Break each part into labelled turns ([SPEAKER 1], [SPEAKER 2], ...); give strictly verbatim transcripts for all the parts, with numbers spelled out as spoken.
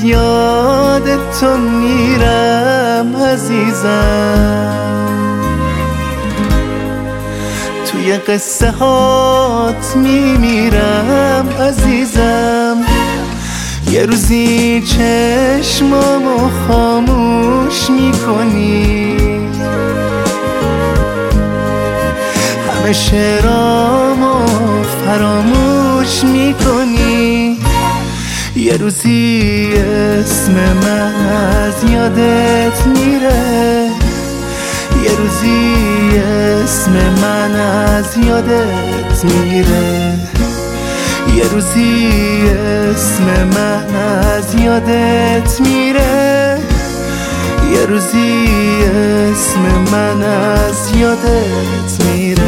[SPEAKER 1] یاد تو میرم عزیزم، توی قصه هات میمیرم عزیزم. یه روزی چشمامو خاموش میکنی، همه شعرامو فراموش میکنی. یه روزی اسم من از یادت میره، یه روزی اسم من از یادت میره، یه روزی اسم من از یادت میره، یه روزی اسم من از یادت میره.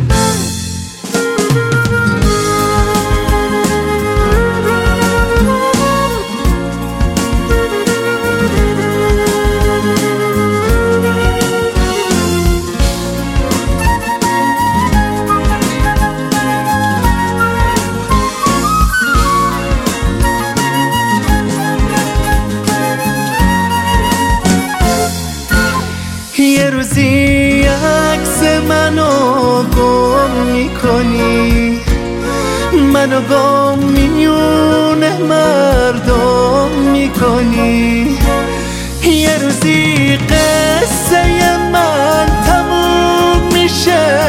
[SPEAKER 1] یه روزی عکس منو گم میکنی، منو گم میونه مردم میکنی. یه روزی قصه من تموم میشه،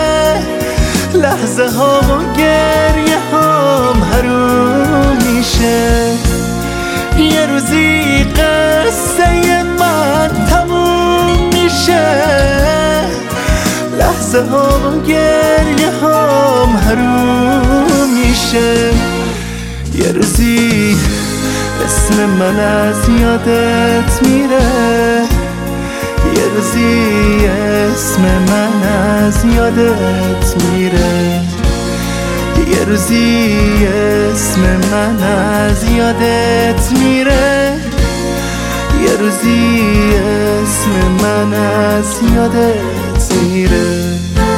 [SPEAKER 1] لحظه ها و گریه هام حروم میشه. یه روزی قصه من تموم میشه، لحظه ها و گریه هام حروم میشه. یه روزی اسم من از یادت میره، یه روزی اسم من از یادت میره، یه روزی اسم من از یادت میره، یه روزی اسم من از یادت میره.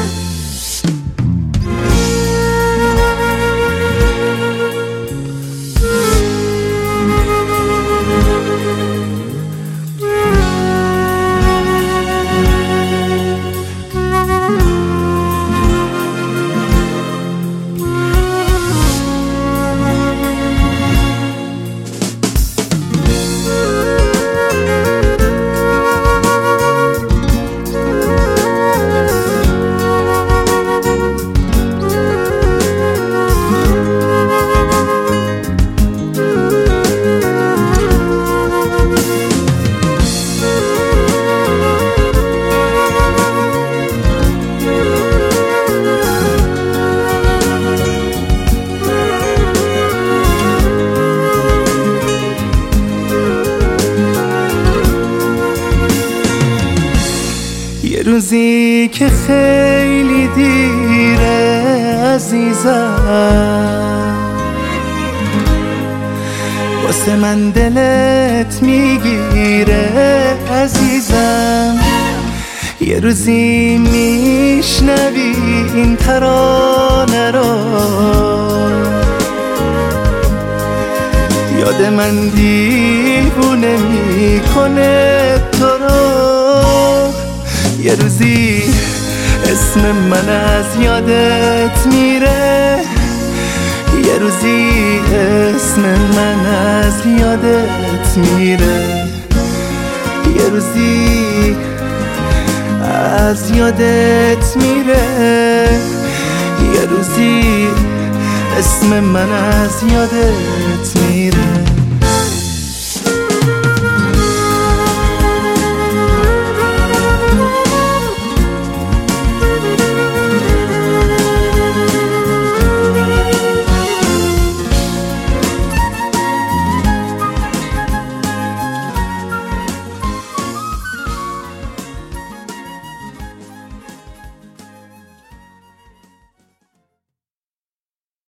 [SPEAKER 1] یه روزی که خیلی دیره عزیزم، واسه من دلت میگیره عزیزم. یه روزی میشنوی این ترانه رو، یاد من دیوونه میکنه تو رو. یه روزی اسم من از یادت میره، یه روزی اسم من از یادت میره، یه روزی از یادت میره، یه روزی اسم من از یادت میره.